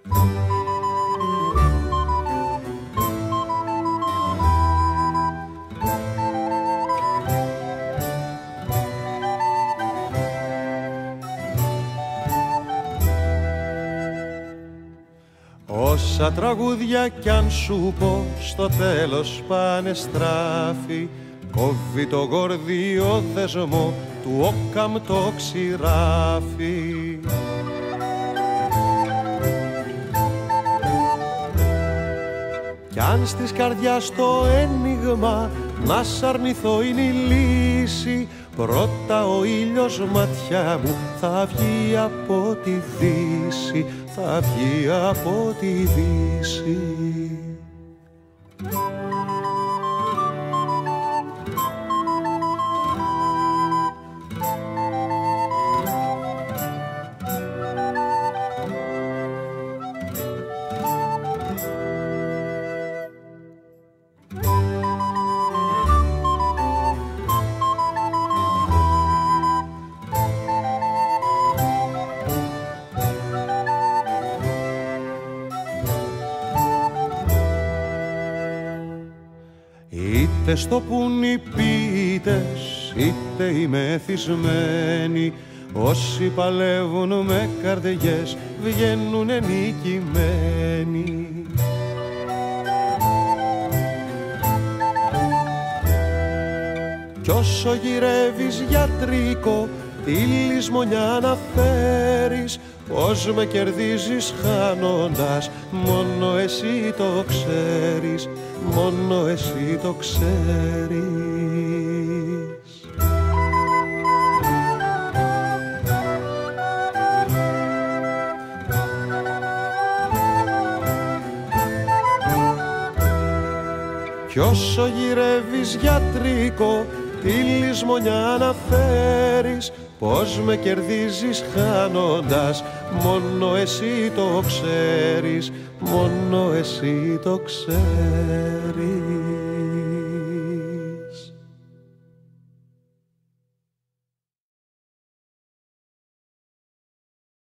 Όσα τραγούδια κι αν σου πω στο τέλος πάνε στράφη, κόβει το γορδίο θεσμό του Όκαμ το ξηράφι. Κι αν στις καρδιάς το ένιγμα να σ' αρνηθώ είναι η λύση, πρώτα ο ήλιος ματιά μου θα βγει από τη δύση, θα βγει από τη δύση. Είτε στο πουν οι ποιητές, είτε οι μεθυσμένοι, όσοι παλεύουν με καρδιές βγαίνουνε νικημένοι. Κι όσο γυρεύεις γιατρικό, τη λησμονιά να φέρεις, πώς με κερδίζεις χάνοντας, μόνο εσύ το ξέρεις, μόνο εσύ το ξέρεις. Κι όσο γυρεύεις γιατρικό, τη λησμονιά να φέρεις, πώς με κερδίζεις χάνοντας, μόνο εσύ το ξέρεις, μόνο εσύ το ξέρεις.